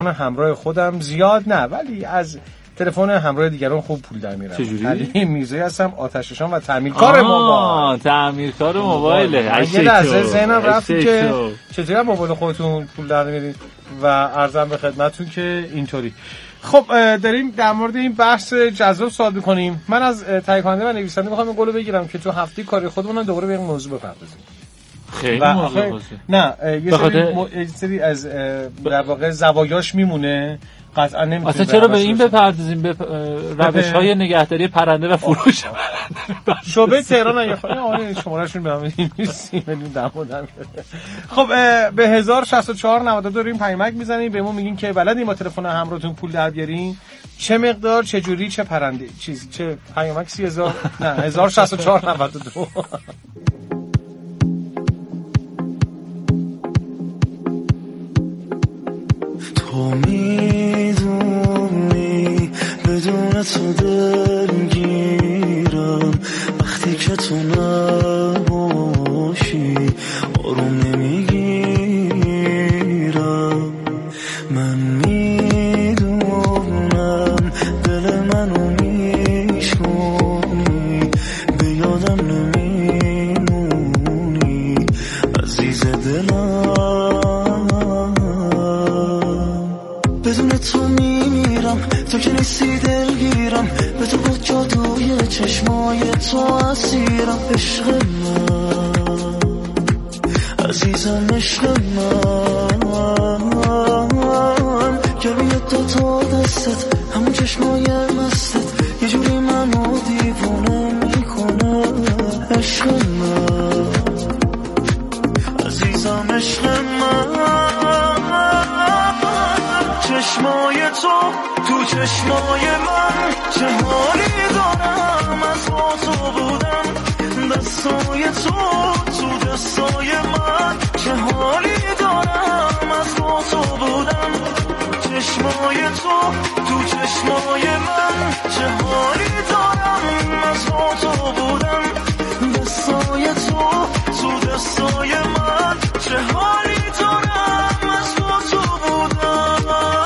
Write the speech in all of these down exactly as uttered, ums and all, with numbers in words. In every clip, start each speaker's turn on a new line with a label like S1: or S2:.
S1: تلفن همراه خودم زیاد نه، ولی از تلفن همراه دیگران خوب پول در میارم.
S2: چجوری؟
S1: علی میرزایی هستم، آتش‌نشان و تعمیرکار موبایل.
S2: تعمیرکار موبایل.
S1: یه لحظه ذهنم رفت که چطوری موبایل خودتون پول در میارید و عرضم به خدمتتون که اینطوری. خب داریم در مورد این بحث جذاب صحبت می‌کنیم. من از تهیه کننده و نویسنده می‌خوام این قولو بگیرم که تو هفته کاری خودمون دوباره به این موضوع بپردازیم.
S2: خیلی موضوع
S1: نه یه سری, م... یه سری از در واقع زوایاش میمونه، قطعا نمیتونیم.
S2: اصلا چرا به این بپردازیم، به روش‌های نگهداری پرنده و فروش
S1: شعبه تهران؟ یا آره شمارهشون به من سی میلیون دمودن. خب به هزار و شصت و چهار نود و دو ریم پیامک میزنین، بهمون میگین که بلدین با تلفن همراهتون پول در بیارین، چه مقدار، چه جوری، چه پرنده، چیز چه پیامک سی هزار نه هزار و شصت و چهار نود و دو.
S3: تو میدونی بدون تو دلگیرم، وقتی که تو نباشی آروم نمیگیرم. من میدونم دل منو میشکنی، به یادم نمیمونی عزیز دلم. بدون تو میمیرم، تو که نیستی دلگیرم، به تو با جادوی چشمای تو اسیرم. عشق من عزیزم، عشق من که روی دو تا دستت همون چشمای مستت یه جوری منو دیوونه میکنه. عشق من عزیزم، عشق من. چشمای تو تو چشمای من چه حالی دارم، از با تو بودم. دستای تو تو دستای من چه حالی دارم، از با تو بودم. چشمای تو تو چشمای من چه حالی دارم، از با تو بودم. دستای تو تو دستای من چه حالی دارم، از با تو بودم.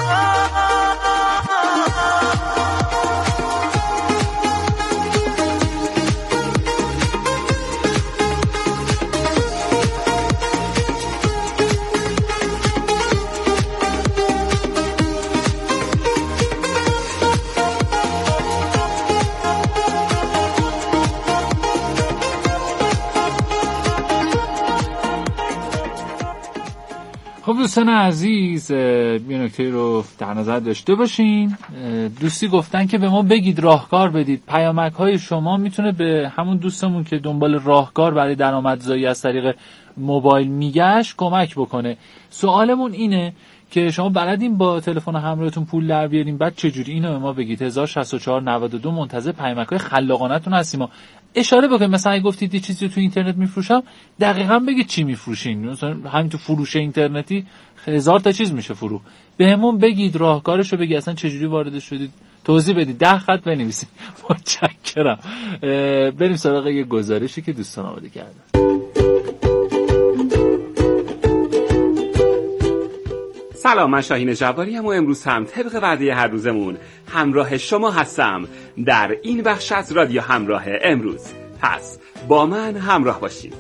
S2: خب دوستان عزیز، یه نکته رو در نظر داشته باشین. دوستی گفتن که به ما بگید، راهکار بدید. پیامک های شما میتونه به همون دوستمون که دنبال راهکار برای درآمدزایی از طریق موبایل میگشت کمک بکنه. سوالمون اینه که شما بلدین با تلفن همراهتون پول در بیارین، بعد چجوری؟ اینو به ما بگید. هزار و شصت و چهار نود و دو منتظر پیامک‌های خلاقانه‌تون هستیم. اشاره بکنید مثلا اگه گفتید یه چیزی تو اینترنت میفروشم، دقیقاً بگید چی میفروشین. مثلا همین تو فروش اینترنتی هزار تا چیز میشه فروخت. بهمون بگید، راهکارشو بگید، اصلا چجوری وارد شدید توضیح بدید، ده خط بنویسید. متشکرم. بریم سراغ یه گزارشی که دوستان آماده کردن.
S4: سلام، من شاهین جباری ام و امروز هم طبق وعده هر روزمون همراه شما هستم در این بخش از رادیو همراه امروز. پس با من همراه باشید.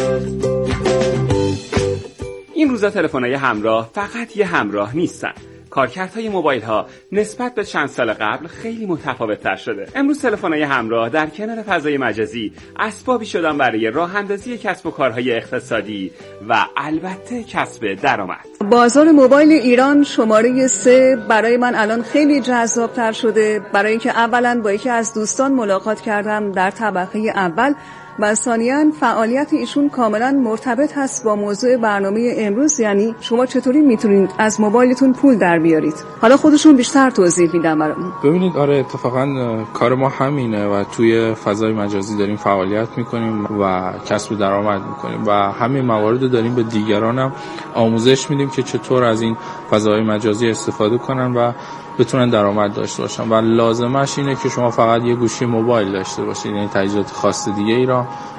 S4: این روزا تلفن‌های همراه فقط یه همراه نیستن. کارکردهای موبایل ها نسبت به چند سال قبل خیلی متفاوت تر شده. امروز تلفن‌های همراه در کنار فضای مجازی اسبابی شدن برای راه اندازی کسب و کارهای اقتصادی و البته کسب درآمد.
S5: بازار موبایل ایران شماره سه برای من الان خیلی جذاب تر شده، برای اینکه اولا با یکی از دوستان ملاقات کردم در طبقه اول و ثانیاً فعالیت ایشون کاملا مرتبط هست با موضوع برنامه امروز، یعنی شما چطوری میتونید از موبایلتون پول در بیارید. حالا خودشون بیشتر توضیح میدن برامون.
S6: ببینید، آره اتفاقا کار ما همینه و توی فضای مجازی داریم فعالیت میکنیم و کسب درآمد میکنیم و همین موارد رو داریم به دیگران هم آموزش میدیم که چطور از این فضای مجازی استفاده کنن و بتونن درآمد داشته باشن. و لازمش اینه که شما فقط یه گوشی موبایل داشته باشید، یعنی تجهیزات خاص دیگه ای را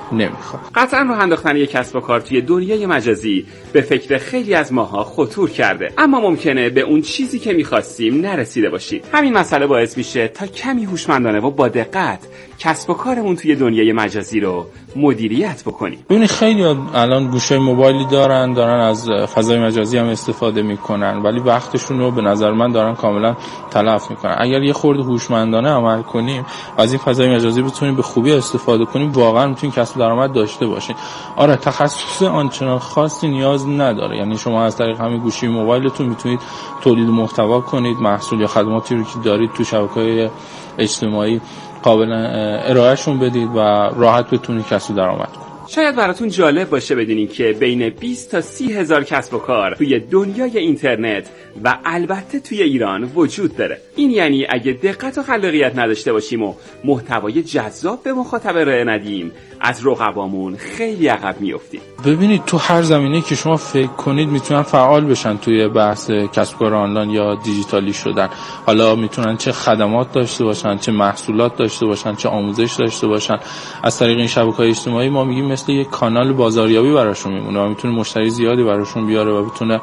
S6: نمیخواد.
S4: قطعا راه انداختن یک کسب و کار توی دنیای مجازی به فکر خیلی از ماها خطور کرده، اما ممکنه به اون چیزی که می‌خواستیم نرسیده باشیم. همین مسئله باعث میشه تا کمی هوشمندانه و با دقت کسب و کارمون توی دنیای مجازی رو مدیریت بکنیم.
S6: ببین خیلی الان گوشه موبایلی دارن دارن از فضای مجازی هم استفاده میکنن، ولی وقتشون رو به نظر من دارن کاملا تلف میکنن. اگر یه خورده هوشمندانه عمل کنیم و از این فضای مجازی بتونیم به خوبی استفاده کنیم، واقعا میتونیم کسب درآمد داشته باشیم. آره تخصص آنچنان خاصی نیاز نداره، یعنی شما از طریق همین گوشی موبایلتون میتونید تولید محتوا کنید، محصول یا خدماتی رو که دارید تو شبکه‌های اجتماعی قابل ارائهشون بدید و راحت بتونید کسب درآمد کنید.
S4: شاید براتون جالب باشه بدونین که بین بیست تا سی هزار کسب و کار توی دنیای اینترنت و البته توی ایران وجود داره. این یعنی اگه دقت و خلاقیت نداشته باشیم و محتوای جذاب به مخاطب ارائه ندیم، از رقبامون خیلی عقب میافتیم.
S6: ببینید تو هر زمینه که شما فکر کنید میتونن فعال بشن توی بحث کسب و کار آنلاین یا دیجیتالی شدن. حالا میتونن چه خدمات داشته باشن، چه محصولات داشته باشن، چه آموزش داشته باشن. از طریق این شبکه‌های اجتماعی ما میگیم مثل یک کانال بازاریابی براشون میمونه و میتونه مشتری زیادی براشون بیاره و بتونه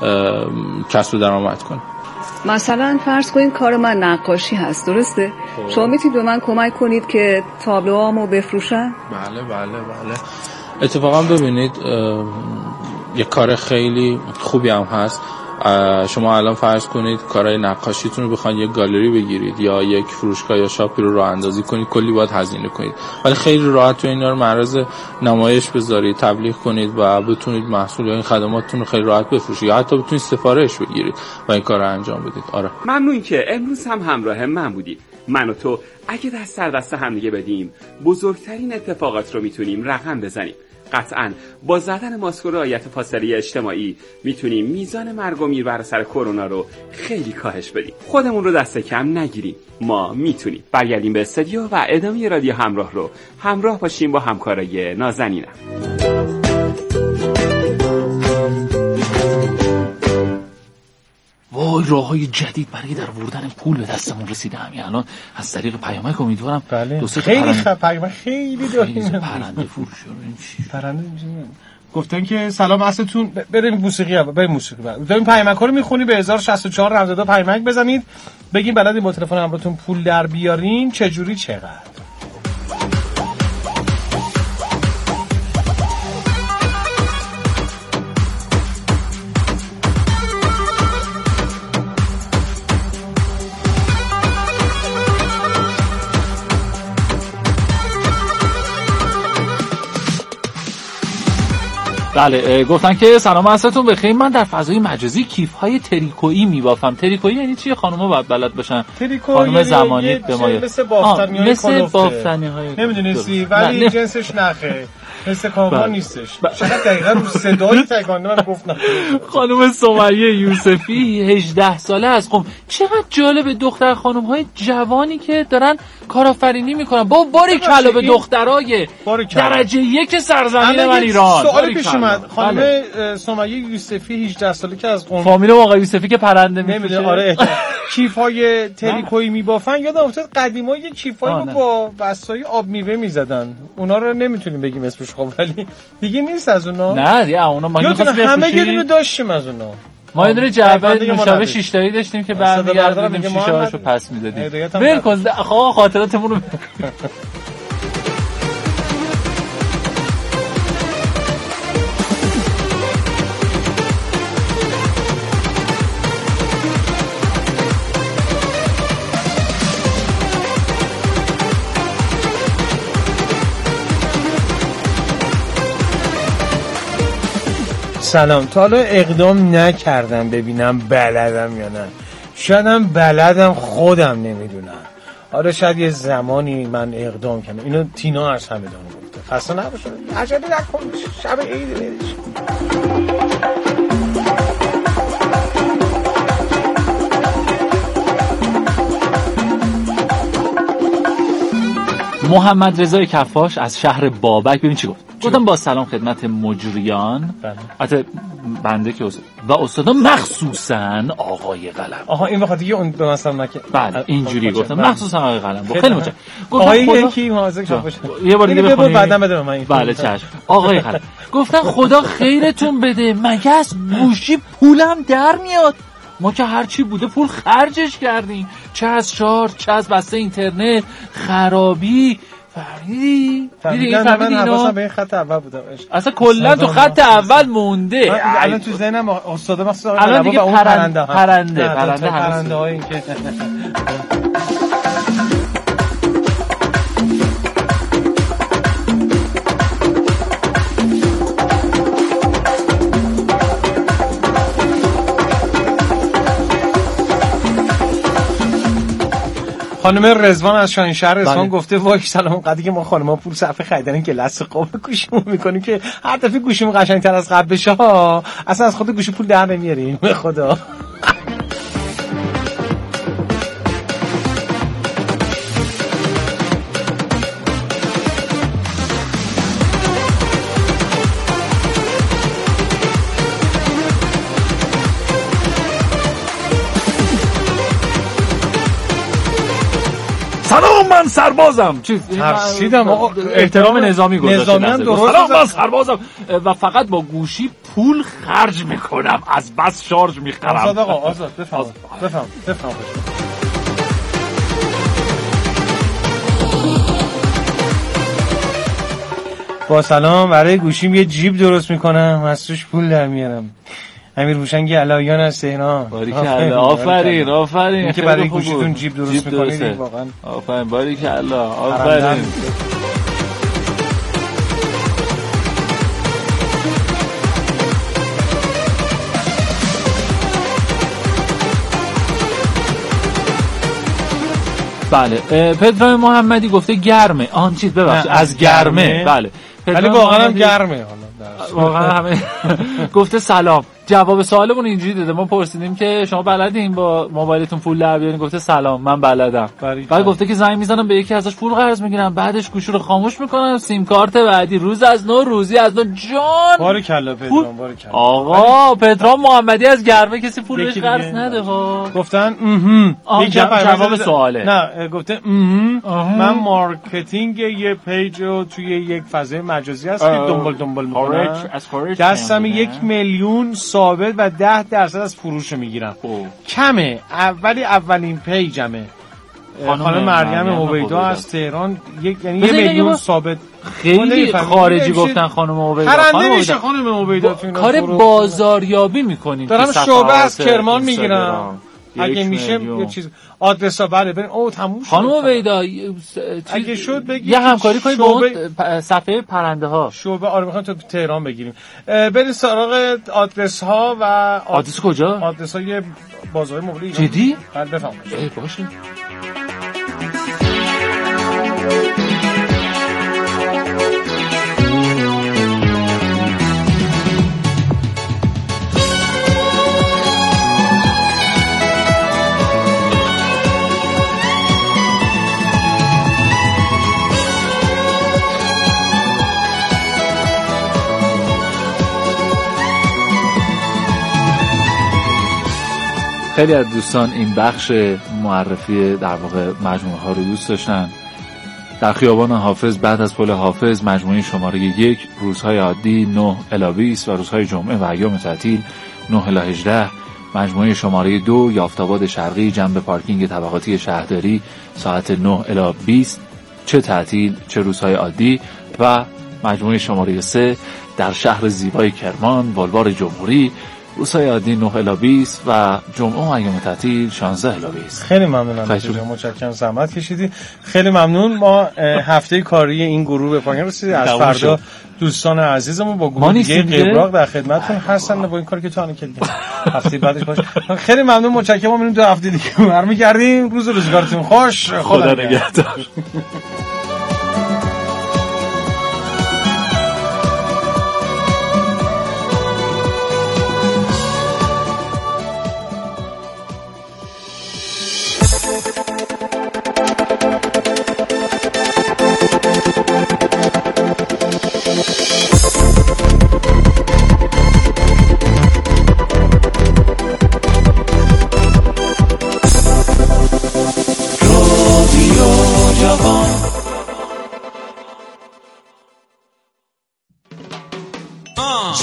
S6: کسب درآمد کنه.
S5: مثلا فرض کنید کار من نقاشی هست، درسته؟ خواه. شما میتونید به من کمک کنید که تابلوهامو بفروشم؟
S6: بله بله بله. اتفاقا ببینید یک کار خیلی خوبی هم هست. شما الان فرض کنید کارهای نقاشیتون رو بخواید یک گالری بگیرید یا یک فروشگاه یا شاپی رو راه اندازی کنید، کلی باید هزینه کنید، ولی خیلی راحت تو اینا رو معرض نمایش بذارید، تبلیغ کنید و بتونید محصول یا این خدماتتون رو خیلی راحت بفروشید یا حتی بتونید سفارش بگیرید و این کار رو انجام بدید. آره
S4: ممنون که امروز هم همراه من بودید. من و تو اگه دست در دست هم دیگه بدیم بزرگترین اتفاقات رو میتونیم رقم بزنیم. قطعاً با زدن ماسک و رعایت فاصله اجتماعی میتونیم میزان مرگ و میر بر اثر کرونا رو خیلی کاهش بدیم. خودمون رو دست کم نگیریم، ما میتونیم. برگردیم به استودیو و ادامه رادیو همراه رو همراه باشیم با همکارای نازنینم.
S2: وای راههای جدید برای در آوردن پول به دستمون رسیده. همین الان از طریق پیامک امیدوارم
S1: بله.
S2: دو سه
S1: خیلی
S2: پرند...
S1: خ... پیامک خیلی داریم
S2: پرنده فروش رو این چی
S1: پرنده گفتن که سلام عصرتون ب... بریم موسیقی اول بریم موسیقی بعد داریم پیامک رو میخونی به هزار و شصت و چهار نود و دو پیامک بزنید بگین بلدین با تلفن همراهتون پول در بیارین چه جوری چقدر.
S2: بله گفتن که سلام عصرتون بخیر، من در فضای مجازی کیف های تریکویی میبافم. تریکویی یعنی چی؟ خانوما باید بلد باشن. خانم زمانی به ما
S1: مثل بافتنی های
S2: مثل بافتنی های
S1: نمیدونستی ولی جنسش نخه مثل کامان نیستش. چقدر دقیقاً رو صدای تکانده من گفتم.
S2: خانم سمیه یوسفی هجده ساله است. خب چقدر جالب دختر خانم های جوانی که دارن کارآفرینی میکنن. با باری کلا به دخترای درجه یک سرزمین من ایران.
S1: سوال پیش اومد خانم سمیه یوسفی هجده ساله که از قم
S2: فامیل آقا یوسفی که پرنده میفروشه.
S1: آره کیفای تریکویی میبافن. یادم افتاد قدیما یه کیفایی رو با بستای آب میوه میزدن. اونا رو نمیتونیم بگیم اسمش خب ولی دیگه نیست از اونا.
S2: نه یا اونا ما
S1: می‌خواستیم همه یه دونه داشتیم از اونا.
S2: ما یه دونه جعبه نوشابه شش تایی داشتیم که برمیگردیم شیشه هاشو پس میدادیم. ول کن آقا خاطراتمون رو.
S1: سلام. تا حالا اقدام نکردم ببینم بلدم یا نه. شایدم بلدم خودم نمیدونم. آره شاید یه زمانی من اقدام کنم. اینو تینا از همدان گفته. خسته نباشه. عجله نکن. شب عید برش.
S2: محمد رضا کفاش از شهر بابک ببین چی گفت. گفتم با سلام خدمت مجریان.
S1: بله.
S2: البته بنده که استاد و استادا مخصوصا آقای قلم.
S1: آها این وقتی که اون به مثلا نکه.
S2: بله اینجوری گفتم مخصوصا آقای قلم. خیلی متشکرم.
S1: آقای یکی حاضر شد باشه.
S2: یه بار دیگه بخونید.
S1: بعدا بده به من.
S2: بله چشم. آقای قلم گفتن خدا خیرتون بده، مگه از گوشی پولم در میاد؟ ما که هرچی بوده پول خرجش کردیم، چه از شارژ چه از بسته اینترنت، خرابی. فهمیدی؟ دیدی
S1: من
S2: فهمیدی اینو؟
S1: حواسم به این خط اول بودم.
S2: اصلا کلا تو خط اول مونده.
S1: الان تو ذهنم استاد مخصوصا
S2: الان دیگه پرنده پرنده پرنده
S1: پرنده های این که خانم رضوان از شاهینشهر اصفهان گفته وای سلام قدی که ما خانم‌ها پول صرف خریدن که لثه قاب گوشیمون میکنیم که هر دفعه گوشیمون قشنگ‌تر از قبل بشه ها، اصلا از خود گوشی پول در نمیاریم به خدا.
S2: سلام من سربازم. چی
S1: ترسیدم آقا
S2: احترام نظامی گذاشته.
S1: نظامیان درست.
S2: سلام من سربازم و فقط با گوشی پول خرج میکنم، از بس شارژ میخرم.
S1: آزاد آقا آزاد بفهم بفهم بفهم. با سلام برای گوشیم یه جیب درست میکنم، از توش پول در میارم. امیر هوشنگ علایان از تهران.
S2: باریکالله آفرین آفرین.
S1: این که برای گوشیتون جیب درست میکنید واقعا
S2: آفرین باریکالله آفرین. بله پدرام محمدی گفته گرمه. آن چیز ببخشید از گرمه. بله
S1: ولی واقعا هم گرمه.
S2: واقعا همه گفته سلام. جواب سوالمون اینجوری داده، ما پرسیدیم که شما بلدین با موبایلتون پول در بیارین؟ گفته سلام من بلدم. بعد گفته که زنگ میزنم به یکی ازش پول قرض میگیرم، بعدش گوشی رو خاموش میکنم، سیم کارت بعدی روز از نو روزی از نو. جان
S1: باریکالله پدرام باریکالله.
S2: آقا پدرام محمدی از گرمه کسی پول بهش قرض نده ها.
S1: گفتن اها
S2: جواب سواله.
S1: نه گفته اها من مارکتینگ یه پیج رو توی یک فضای مجازی هست که دنبال دنبال میکنم، دستم یک میلیون ثابت و ده درصد از فروش میگیرم. کمه ولی اولین پیجمه. خانم مریم عبیدا از تهران یک یعنی یه میلیون ثابت.
S2: خیلی خارجی گفتن خانم عبیدا.
S1: خانم میشه خانم عبیدا تو
S2: کار بازاریابی میکنین.
S1: دارم شعبه از کرمان میگیرم. اگه میشه یه چیز آدرسا بله بریم. او تموم شد.
S2: خانم عبیدا
S1: اگه شد بگید
S2: یه همکاری کنید با اون صفحه پرنده ها.
S1: شعبه آره میخوام تو تهران بگیریم. بریم سراغ آدرس ها و
S2: آدرس کجا؟
S1: آدرس های بازار مبلی.
S2: جدی؟
S1: بله بفهم.
S2: باشه. خیلی از دوستان این بخش معرفی در واقع مجموعه ها رو دوست داشتن. در خیابان حافظ بعد از پل حافظ مجموعه شماره یک روزهای عادی نه الی بیست و روزهای جمعه و ایام تعطیل نه الی هجده. مجموعه شماره دو یافت‌آباد شرقی جنب پارکینگ طبقاتی شهرداری ساعت نه الی بیست چه تعطیل چه روزهای عادی. و مجموعه شماره سه در شهر زیبای کرمان بولوار جمهوری روزهای عادی نه الی بیست و جمعه و ایام تعطیل شانزده الی بیست.
S1: خیلی ممنونم. متشکرم زحمت کشیدی. خیلی ممنون. ما هفته کاری این گروه به پایان رسید. از فردا دوستان عزیزمون با گروه دیگه قبراق در خدمتتون هستن با این کاری که تو الان کردید. هفته بعدش باشه. خیلی ممنون متشکرم. ما میریم دو هفته دیگه برمیگردیم. روز و روزگارتون خوش.
S2: خدا نگهدار.
S3: We'll be right back.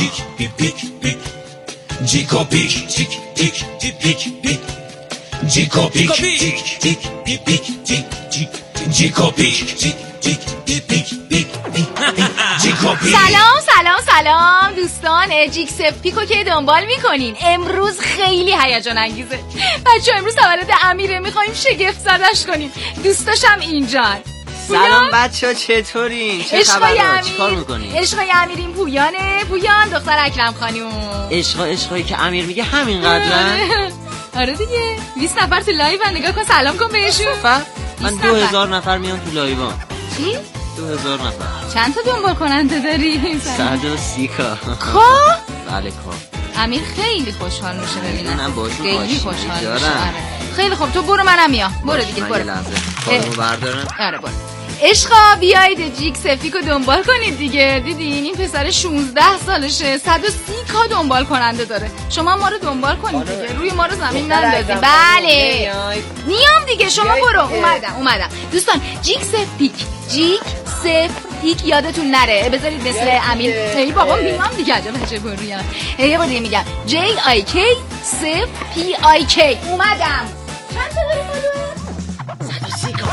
S7: پیک پیک پیک پیک جیکو پیک تیک تیک پیک پیک جیکو پیک تیک تیک پیک تیک تیک جیکو پیک تیک تیک پیک پیک جیکو پیک.
S8: سلام سلام سلام دوستان، جیکس پیکو که دنبال میکنین. امروز خیلی هیجان انگیزه بچه، امروز تولد امیره، میخوایم شگفت زدش کنیم. دوستاشم اینجان.
S9: سلام بچه ها، چطورین؟ چه خبره؟ چیکار میکنین؟
S8: عشقای امیر این پویانه، پویان دختر اکرم خانوم.
S9: عشقا عشقایی که امیر میگه همین قدرن؟
S8: آره دیگه، بیست نفر تو لایو هم، نگاه کن سلام کن بهشون.
S9: من دو هزار نفر میان تو لایو.
S8: چی؟
S9: دو هزار نفر.
S8: چند تا دنبال کننده داری؟
S9: صد و سی کا.
S8: خب؟
S9: بله کا.
S8: امیر خیلی خوشحال میشه ببینم.
S9: من باشون
S8: خیلی خوشحال میشه. خیلی خوب، تو برو منم میام. برو دیگه برو.
S9: من یه لحظه کارمو بردارم.
S8: آره برو. عشقا بیایید جیکس پیکو دنبال کنید دیگه. دیدین این پسر شانزده سالشه، صد و سی کا دنبال کننده داره. شما ما رو دنبال کنید دیگه، روی ما رو زمین نندازید. بله میام دیگه، شما برو. اومدم اومدم دوستان. جیکس پیک، جیک صفر پیک، یادتون نره. بذارید مثل امیر. ای بابا میام دیگه، عجب عجب رویان. یه بار دیگه میگم جی آی کی صفر پی آی کی. اومدم. چند تا داری فالوور؟ صد و سی کا.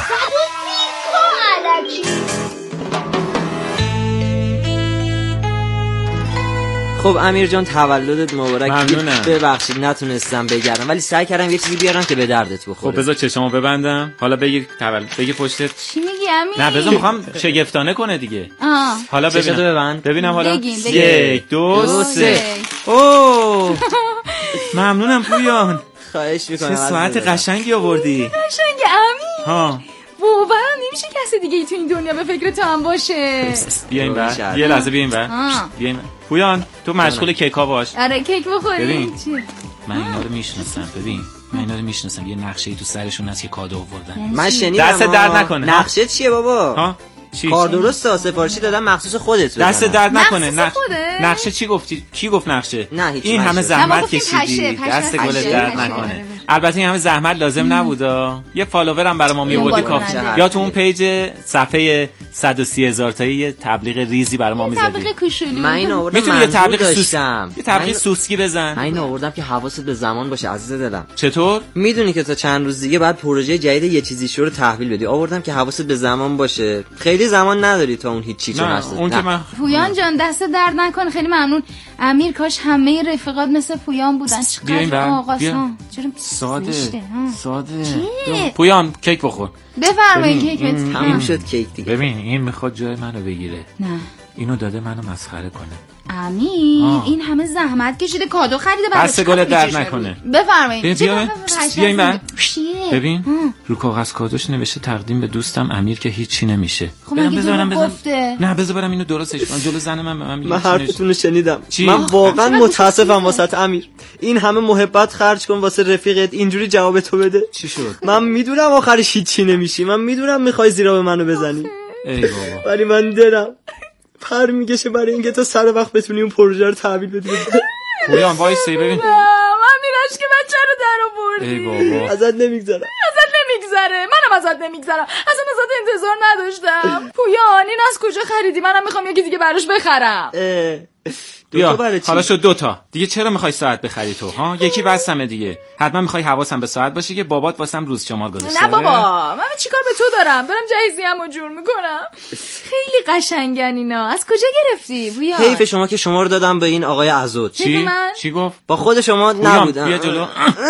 S9: خب امیر جان تولدت مبارک.
S4: ممنونم.
S9: ببخشید نتونستم بگردم، ولی سعی کردم یه چیزی بیارم که به دردت بخوره.
S4: خب بذار چشمو ببندم. حالا بگی تولد، بگی پشتت.
S8: چی میگی امیر؟
S4: نه بذار میخوام شگفتانه کنه دیگه.
S8: آه.
S4: حالا ببینم.
S9: ببند.
S4: ببینم حالا.
S8: بگین بگین.
S4: یک دو, دو سه.
S9: اوه
S4: ممنونم پویان.
S9: خواهش میکنم.
S4: چه ساعت قشنگی آوردی.
S8: قشنگ امیر.
S4: ها.
S8: باورم نمیشه کسی دیگه تو این دنیا به فکر تو هم باشه.
S4: بیا این بر. یه لحظه بیا این بر. بیا این بر. پویان تو مشغول کیکا باش.
S8: آره کیک بخوریم.
S4: ببین
S8: چی؟
S4: من اینا رو میشناسم. ببین من اینا رو میشناسم. یه نقشه‌ای تو سرشون هست که کادو آوردن.
S9: من شنیدم.
S4: دست درد نکنه.
S9: نقشه چیه بابا؟
S4: ها چی؟
S9: کار درسته، سفارشی دادم مخصوص خودت.
S4: دست درد نکنه.
S8: نقشه
S4: نقشه چی گفتی؟ کی گفت نقشه؟
S9: نه هیچ.
S4: این همه زحمت کشیدی. دست گل
S8: پشه،
S4: درد
S8: پشه.
S4: نکنه. البته این همه زحمت لازم نبودا. یه فالوور هم برای ما میوردی کافی. یا تو اون پیج صفحه صد و سی هزار تایی یه تبلیغ ریزی برای ما میزدی.
S8: تبلیغ کوچولو.
S9: من اینو آوردم.
S4: میتونی یه تبلیغ سوسکی،
S9: داشتم.
S4: یه تبلیغ سوسکی بزن.
S9: من اینو آوردم که حواست به زمان باشه عزیز دلم.
S4: چطور؟
S9: میدونی که تا چند روز دیگه بعد پروژه جدید یه چیزی شو رو تحویل بدی. آوردم که حواست به زمان باشه. خیلی زمان نداری تا اون هیچی چون هست.
S4: اون که من
S8: پویان جان دست درد نکنه، خیلی ممنون. امیر کاش همه رفیقات مثل پویان بودن. چقدر آقاسان. چرا
S4: ساده ساده.
S8: چی؟
S4: پویان کیک بخور.
S8: بفرمایید کیک بهت.
S9: تموم شد کیک دیگه.
S4: ببین این میخواد جای منو بگیره.
S8: نه
S4: اینو داده منو مسخره کنه.
S8: امیر این همه زحمت کشیده، کادو خریده برای
S4: دست گل درد نکنه.
S8: بفرمایید.
S4: بیا بیا این بر. ببین
S8: ها.
S4: رو کاغذ کادوش نوشته تقدیم به دوستم امیر که هیچی نمیشه.
S8: خب مگه دروغ گفته؟
S4: نه بذار برم اینو درستش کنم. جلو زن من به من میگه.
S9: من حرفتون رو شنیدم.
S4: چی؟
S9: من واقعا متاسفم واسه امیر. این همه محبت خرج کن واسه رفیقت، اینجوری جواب تو بده.
S4: چی شد؟
S9: من میدونم آخرش هیچی نمیشی. من میدونم میخوای زیرا به منو بزنی.
S4: ای بابا.
S9: ولی من دلم پر میکشه برای اینکه تا سر وقت بتونی اون پروژه رو تحویل بدی.
S4: پویان وایسی ببین.
S8: من میراش که بچه رو در آوردی.
S4: ای بابا.
S9: ازت نمیگذرم.
S8: ازت نمیگذره. منم ازت نمیگذرم. اصلا ازت انتظار نداشتم. پویان این از کجا خریدی؟ منم میخوام یکی دیگه براش بخرم.
S4: بیا حالا شد دوتا دیگه. چرا میخوای ساعت بخری تو ها؟ یکی بسمه دیگه. حتما میخوای حواسم به ساعت باشه که بابات واسم روز شمار گذاشته.
S8: نه بابا من چیکار به تو دارم؟ دارم جهیزیه‌مو جور میکنم. خیلی قشنگن اینا. از کجا گرفتی بویا؟
S9: حیف شما که شما رو دادم به این آقای عزوت.
S4: چی چی گفت؟
S9: با خود شما نبودم.
S4: بیا جلو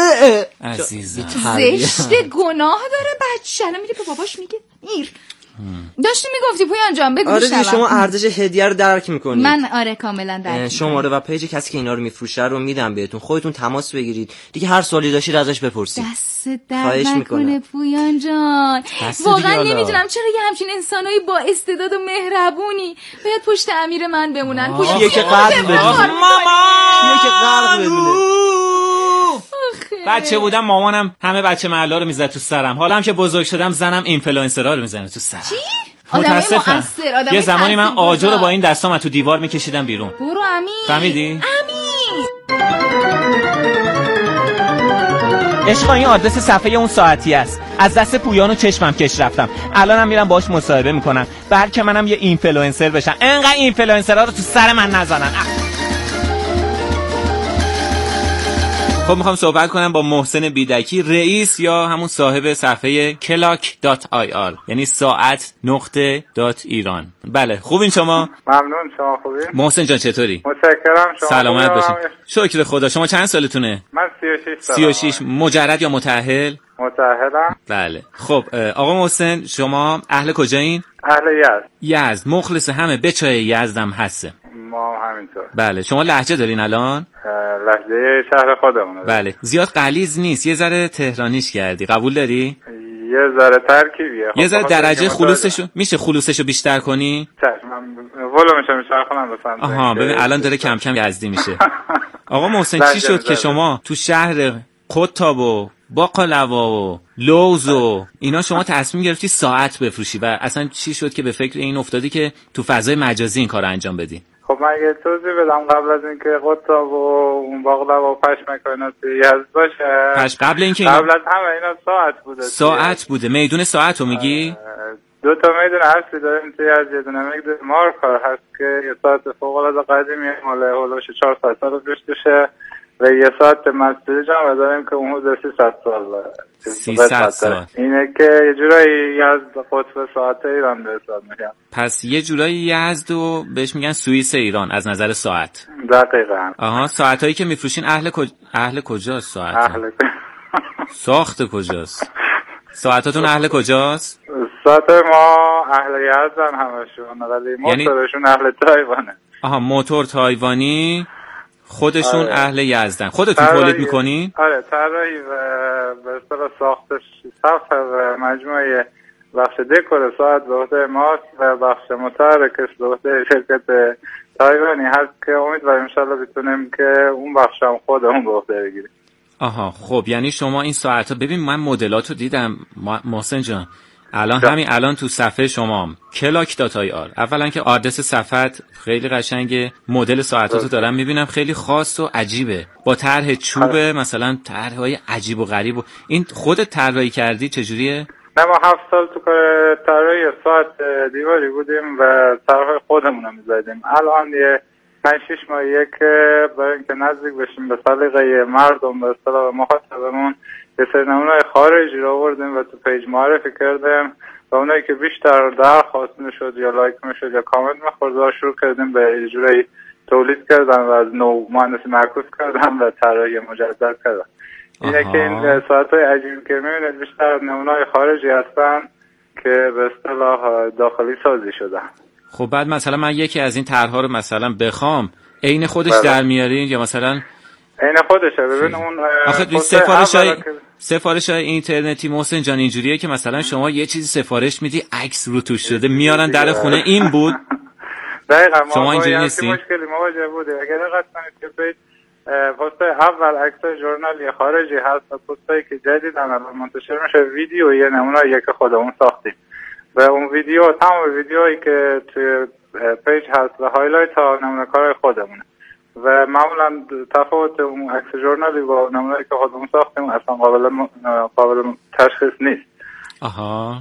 S4: عزیزم.
S8: زشت گناه داره بچه. الان میگه به باباش میگه میر. داشتی میگفتی پویان جان بگو.
S9: آره دیگه شما ارزش هدیه رو درک میکنید.
S8: من آره کاملا درک میکنم.
S9: شماره و پیج کسی که اینا رو میفروشه رو میدم بهتون. خودتون تماس بگیرید دیگه. هر سوالی داشتید ازش بپرسید.
S8: دست درد نکنه پویان جان. واقعا نمیدونم چرا یه همچین انسانایی با استعداد و مهربونی باید پشت امیر من بمونن. پویان
S9: کیه که قلب بدونه؟
S4: مامان
S9: کیه که قلب بدونه؟
S4: بچه بودم مامانم همه بچه محلا رو میزد تو سرم. حالا هم که بزرگ شدم زنم اینفلوئنسرها رو میزنه تو سرم.
S8: چی؟
S4: متاسفم. یه زمانی من آجر رو با این دستام تو دیوار میکشیدم بیرون.
S8: برو امیر.
S4: فهمیدی؟
S8: امیر.
S10: عشقا این آدرس صفحه اون ساعتی است. از دست پویان و چشمم کش رفتم. الانم میرم باهاش مصاحبه میکنم. بلکه منم یه اینفلوئنسر بشم. انقدر اینفلوئنسرها رو تو سر من نزنن. خب میخوام صحبت کنم با محسن بیدکی، رئیس یا همون صاحب صفحه کلاک دات آی آر، یعنی ساعت نقطه دات ایران. بله خوبین شما؟
S11: ممنون. شما خوبین؟
S10: محسن جان چطوری؟
S11: متشکرم. شما
S10: سلامت باشین. شکر خدا. شما چند سالتونه؟
S11: من سی و شش سالم.
S10: سی و شش. مجرد یا متأهل؟
S11: متأهلم.
S10: بله. خب آقا محسن شما اهل کجایین؟
S11: اهل یزد.
S10: یزد. مخلص همه بچای یزدم هسته.
S11: ما همینطور.
S10: بله. شما لهجه دارین الان؟
S11: لهجه شهر خودمونه.
S10: بله. زیاد غلیظ نیست، یه ذره تهرانیش کردی. قبول داری؟
S11: یه ذره ترکیبیه.
S10: یه ذره درجه خلوصشو میشه خلوصشو بیشتر کنی؟
S11: چشم. ولومش میشه خونم بسنده.
S10: آها ببین الان داره کم کم یزدی میشه. آقا محسن چی شد که شما تو شهر قطاب و باقلوا و لوز و اینا شما تصمیم گرفتی ساعت بفروشی و اصلا چی شد که به فکر این افتادی که تو فضای مجازی این کارو انجام بدی؟
S11: خب من یه توضیح بدم قبل از اینکه قطاب و اون باقلوا و پشمک و اینا توی یزد باشه.
S10: پس قبل اینکه
S11: قبل از همه اینا ساعت بوده.
S10: ساعت بوده. میدون ساعت رو میگی؟
S11: دو تا میدون اصلی داریم توی از یه دونه میدون مارکار هست که یه ساعت فوق العاده قدیمی مال هولوش چهارصد سال پیش بشه و یه ساعت مسجد جمع داریم که اون حدود سیصد سال
S10: سیصد سال.
S11: اینه که یه جورایی یزد قطب ساعت ایران به حساب میگم.
S10: پس یه جورایی یزد و بهش میگن سوئیس ایران از نظر ساعت.
S11: دقیقاً.
S10: آها ساعتایی که میفروشین اهل کج... اهل کجاست ساعت؟
S11: اهل
S10: ساخت کجاست؟ ساعتاتون اهل کجاست؟
S11: ساعت ما اهل یزدن همشون ولی موتورشون اهل تایوانه.
S10: آها موتور تایوانی خودشون آره. اهل یزدن. خودتون تولید میکنین؟
S11: آره طراحی و به اصطلاح ساختش ساخت و مجموعه بخش دکور ساعت به عهده ماست و بخش متحرکش به عهده شرکت تایوانی هست که امیدواریم ان شاءالله بتونیم که اون بخش هم خودمون به عهده بگیریم.
S10: آها خب یعنی شما این ساعت‌ها ببین من مدلاتو دیدم محسن جان. الان ده. همین الان تو صفحه شما کلاک دات آی آر اولا که آدرس صفحت خیلی قشنگه، مدل ساعتاتو دارم میبینم خیلی خاص و عجیبه با طرح چوبه مثلا طرح‌های عجیب و غریب و این خودت طراحی کردی چجوریه؟
S11: نه ما هفت سال تو کار طراحی ساعت دیواری بودیم و طرح خودمون رو می‌زدیم. الان یه پنج شش ماهیه که برای اینکه نزدیک بشیم به سلیقه مردم به اصطلاح مخاطبمون یه سری نمونه‌های خارجی رو آوردیم و تو پیج معرفی کردیم و اونایی که بیشتر درخواست میشد یا لایک میشد یا کامنت می‌خورد شروع کردیم به یه جوری تولید کردن و از نو مهندسی معکوس کردن و طراحی مجدد کردن. اینه که این ساعت‌های عجیبی که می‌بینید بیشتر نمونه‌های خارجی هستن که به اصطلاح داخلی سازی شدن.
S10: خب بعد مثلا من یکی از این طرح‌ها رو مثلا بخوام عین خودش بله. در میارین یا مثلا
S11: عین خودشه؟ ببین اون
S10: آخه سفارش‌های سفارش‌های اینترنتی محسن جان اینجوریه که مثلا شما یه چیزی سفارش میدی عکس رو توش شده میارن در خونه این بود.
S11: دقیقاً
S10: شما اینجوری نیستی؟
S11: مشکلی مواجه بوده. اگر دقت کنید که پیج پست اول عکس ژورنالی خارجی هست و پستایی که جدیداً الان منتشر میشه ویدیو یه نمونه یک خودمون ساختیم و اون ویدیو تمام ویدیوهایی که توی پیج هست و هایلایت ها نمونه کار خودمونه و معمولا تفاوت اون عکس ژورنالی با نمونه‌ای که خودمون ساختیم اصلا قابل قابل تشخیص نیست.
S10: آها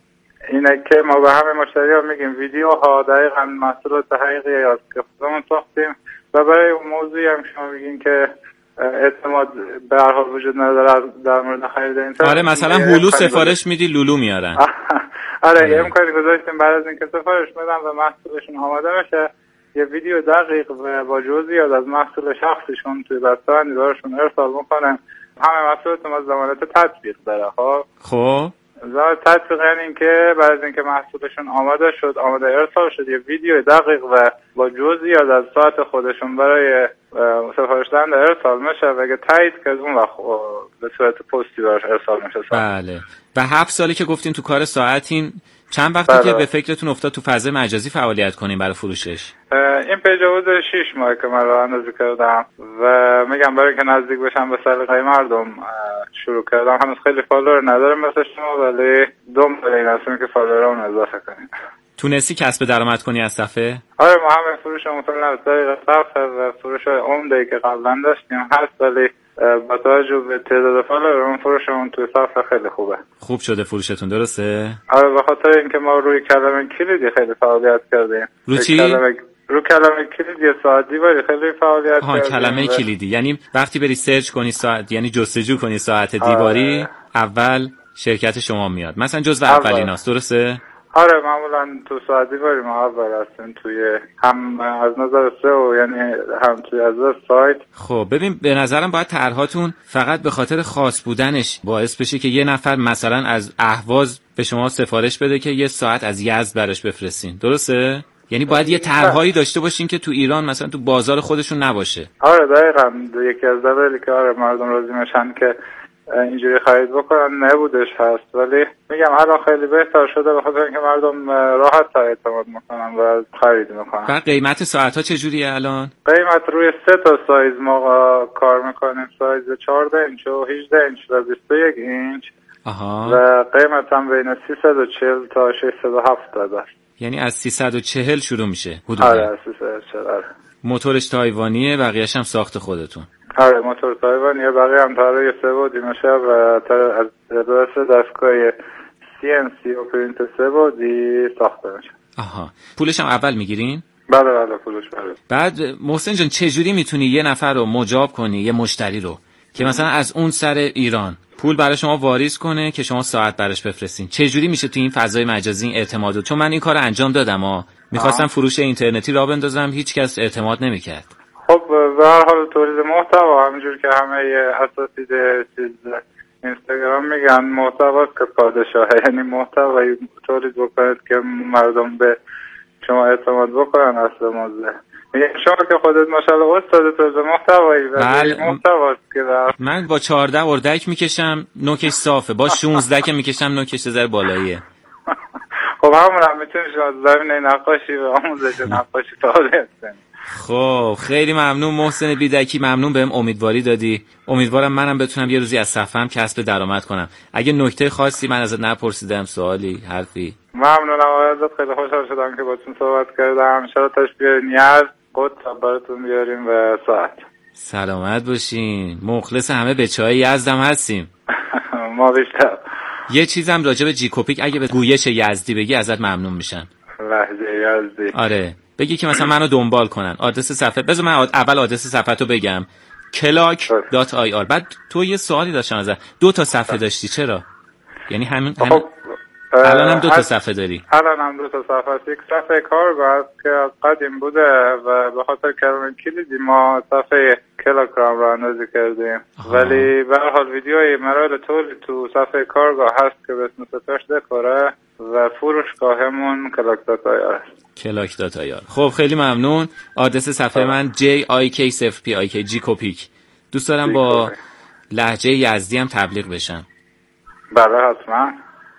S11: اینه که ما به همه مشتری‌ها میگیم ویدیوها دقیقاً محصولات حقیقی است که خودمون ساختیم و برای اون موضوعی هم شما میگین که اعتماد به هر حال وجود نداره در مورد خرید اینترنت.
S10: آره مثلا هولو سفارش میدی لولو میارن.
S11: آره یه امکانی گذاشتیم بعد از اینکه سفارش میدن و محصولشون آماده بشه یه ویدیو دقیق و با جزئیات از محصول شخصیشون توی بسته‌بندی براشون ارسال میکنن. همه محصولاتون از ضمانت تطبیق داره. خب
S10: خب
S11: ضمانت تطبیق یعنی اینکه بعد از اینکه محصولشون آماده شد آماده ارسال شد یه ویدیو دقیق و با جزئیات از ساعت خودشون برای سفارش دهنده ارسال میشه و اگه تایید کرد اون وقت به صورت پستی براش ارسال میشه.
S10: بله و هفت سالی که گفتین تو کار ساعتین چند وقتی بله. که به فکرتون افتاد تو فضای مجازی فعالیت کنین برای فروشش؟
S11: این پیج حدود شش ماه که من راه اندازی کردم و میگم برای که نزدیک بشم به سلیقه مردم شروع کردم. هنوز خیلی فالوور ندارم مثل شما ولی دنبال این هستم که فالوورامون اضافه کنیم.
S10: تونستی کسب درآمد کنی از صفحه؟
S11: آره ما همه فروشمون فعلا از طریق صفحه و فروش عمده‌ای که قبلا داشتیم هست ولی با توجه به تعداد فالوورمون فروشمون توی صفحه خیلی خوبه.
S10: خوب شده فروشتون درسته؟
S11: آره به خاطر اینکه ما روی کلمه کلیدی خیلی فعالیت کردیم.
S10: رو چی؟
S11: کلمه رو کلمه کلیدی ساعت دیواری خیلی فعالیت
S10: ها کلمه و... کلیدی یعنی وقتی بری سرچ کنی ساعت، یعنی جستجو کنی ساعت دیواری، آره. اول شرکت شما میاد مثلا جزو اولیناست، درسته؟
S11: آره معمولا تو ساعت دیواری ما اول هستیم توی هم از نظر سئو، یعنی هم توی از نظر سایت.
S10: خب ببین به نظرم باید طرحاتون فقط به خاطر خاص بودنش باعث بشه که یه نفر مثلا از اهواز به شما سفارش بده که یه ساعت از یزد براش بفرستین، درسته؟ یعنی باید یه طرحهایی داشته باشین که تو ایران مثلا تو بازار خودشون نباشه.
S11: آره دقیقاً یکی از دلایلی که آره مردم راضی میشن که اینجوری خرید بکنن نبودش هست، ولی میگم الان خیلی بهتر شده به خاطر اینکه مردم راحت تر اعتماد میکنن و خرید میکنن.
S10: بعد قیمت ساعت ها چجوریه الان؟
S11: قیمت روی سه تا سایز ما کار میکنیم، سایز چهارده اینچ و هجده اینچ و بیست و یک اینچ.
S10: آها.
S11: و قیمت هم بین سیصد و چهل تا ششصد و هفتاد است.
S10: یعنی از سیصد و چهل شروع میشه حدودا؟
S11: آره از سیصد و چهل. آره.
S10: موتورش تایوانیه، بقیه‌اش هم ساخت خودتون؟
S11: آره موتور تایوانیه، بقیه هم طراحی سه‌بعدی میشه و از درسته دستگاه سی ان سی و پرینت سه‌بعدی ساخته میشه.
S10: آها. پولش هم اول میگیرین؟
S11: بله بله پولش بله.
S10: بعد محسن جان چجوری میتونی یه نفر رو مجاب کنی، یه مشتری رو که مثلا از اون سر ایران پول برای شما واریز کنه که شما ساعت براش بفرستین؟ چجوری میشه تو این فضای مجازی این اعتماد؟ چون من این کارو انجام دادم ها، میخواستم فروش اینترنتی راه بندازم، هیچ کس اعتماد نمیکرد.
S11: خب به هر حال تولید محتوا همینجور که همه اساتید چیز اینستاگرام میگن محتواست که پادشاهه، یعنی محتوایی تولید بکنید که مردم به شما اعتماد بکنن. اصل موضوع شما که خودت ماشاءالله استاد تولید محتوایی و محتواست که
S10: من با چهارده اردک میکشم نوکش صافه، با شانزده که میکشم نوکش ذره بالاییه.
S11: خب همون هم میتونی شما زمینه نقاشی و آموزش نقاشی فعالیت کنید.
S10: خب خیلی ممنون محسن بیدکی، ممنون بهم امیدواری دادی. امیدوارم منم بتونم یه روزی از صفحه‌ام کسب درآمد کنم. اگه نکته خاصی من ازت نپرسیدم، سوالی، حرفی؟
S11: ممنونم ازت، خیلی خوشحال شدم که باهاتون صحبت کردم. ان شاء الله تشبیه نیاز قد براتون بیاریم و ساعت.
S10: سلامت باشین. مخلص همه بچه‌های یزدم هستیم.
S11: ما بیشتر.
S10: یه چیزم راجع به جیکوپیک اگه به گویش یزدی بگی ازت ممنون میشم.
S11: لهجه یزدی.
S10: آره. بگی که مثلا منو دنبال کنن. آدرس صفحه بذار من اول آدرس صفحه‌تو بگم. کلاک دات آی آر. بعد تو یه سوالی داشتم ازت. دو تا صفحه داشتی چرا؟ یعنی همین هم... الان هم دو تا صفحه داری؟
S11: الان هم دو تا صفحه است. یک صفحه کارگاه است که از قدیم بوده و به خاطر کلمه کلیدی ما صفحه کلاکرام را اندازی کردیم. آها. ولی به هر حال ویدیوی مراحل تولید تو صفحه کارگاه هست که به اسم سپرش دکوره و فروشگاهمون کلاک دات آی آر است.
S10: کلاک دات آی آر. خب خیلی ممنون. آدرس صفحه من جی آی کی صفر پی آی کی جیکوپیک. دوست دارم با لهجه یزدی هم تبلیغ بشم.
S11: بله حتما.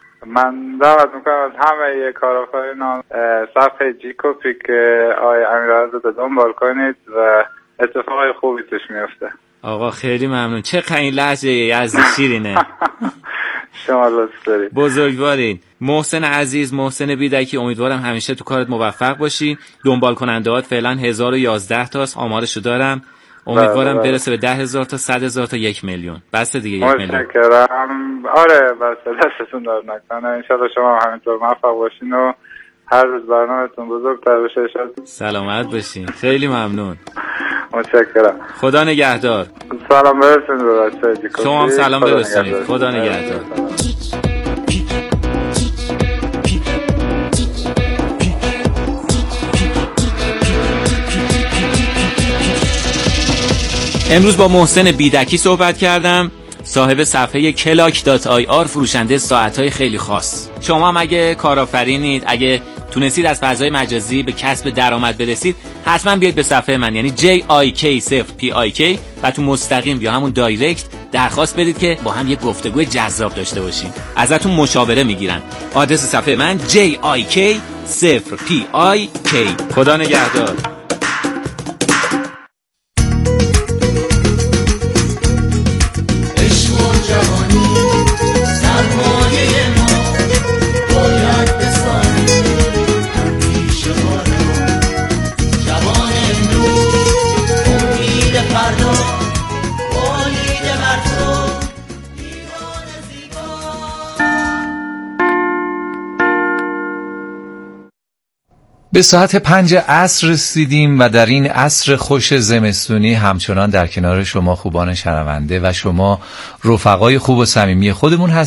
S11: من دعوت میکنم از همه کارآفرینان صفحه جیکوپیک آقای امیرعزت دنبال کنید و اتفاقای خوبی توش میفته.
S10: آقا خیلی ممنون. چه این لهجه یزدی شیرینه.
S11: شما لطف دارید.
S10: بزرگوارین. محسن عزیز، محسن بیدکی، امیدوارم همیشه تو کارت موفق باشی. دنبال کنندهات فعلا هزار و یازده تاست، آمارشو دارم. امیدوارم بله برسه به ده هزار تا صد هزار تا یک میلیون. بس دیگه یک میلیون.
S11: متشکرم. آره بس دستتون در نکنه. انشالله شما هم همینطور موفق باشین و هر روز برنامه‌تون بزرگتر بشه.
S10: سلامت باشین. خیلی ممنون.
S11: متشکرم.
S10: خدا نگهدار.
S11: سلام برسونید به بچه‌های جیکوپیک.
S10: شما هم سلام برسونید. خدا نگهدار. امروز با محسن بیدکی صحبت کردم، صاحب صفحه کلاک دات آی آر، فروشنده ساعت‌های خیلی خاص. شما هم اگه کارآفرینید، اگه تونستید از فضای مجازی به کسب درآمد برسید، حتما بیاید به صفحه من یعنی جی آی کی صفر پی آی کی و تو مستقیم یا همون دایرکت درخواست بدید که با هم یه گفتگوی جذاب داشته باشیم. ازتون مشاوره میگیرن. آدرس صفحه من جی آی کی صفر پی آی کی. خدا نگهدار.
S12: به ساعت پنج عصر رسیدیم و در این عصر خوش زمستونی همچنان در کنار شما خوبان شنونده و شما رفقای خوب و صمیمی خودمون هستیم.